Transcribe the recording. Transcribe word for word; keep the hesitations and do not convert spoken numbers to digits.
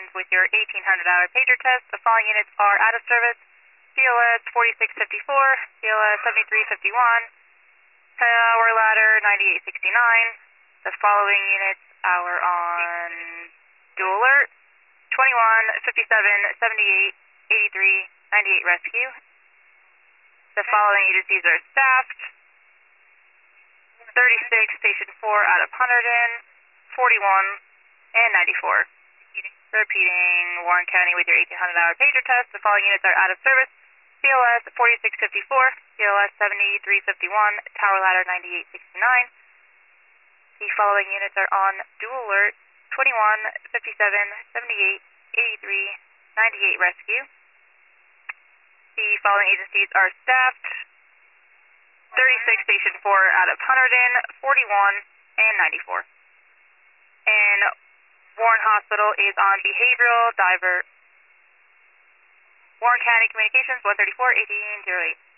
Communications with your eighteen hundred hour pager test. The following units are out of service. C L S forty-six fifty-four, C L S seventy-three fifty-one, Tower Ladder ninety-eight sixty-nine. The following units are on dual alert. twenty-one fifty-seven seventy-eight eighty-three ninety-eight rescue. The following agencies are staffed. thirty-six Station four out of Hunterdon, forty-one, and ninety-four. Repeating, Warren County with your eighteen hundred hour pager test. The following units are out of service. C L S forty-six fifty-four, C L S seventy-three fifty-one, Tower Ladder ninety-eight sixty-nine. The following units are on dual alert. twenty-one fifty-seven seventy-eight eighty-three ninety-eight rescue. The following agencies are staffed. thirty-six Station four out of Hunterdon, forty-one, and ninety-four. And Warren Hospital is on behavioral divert. Warren County Communications one thirty-four eighteen oh eight.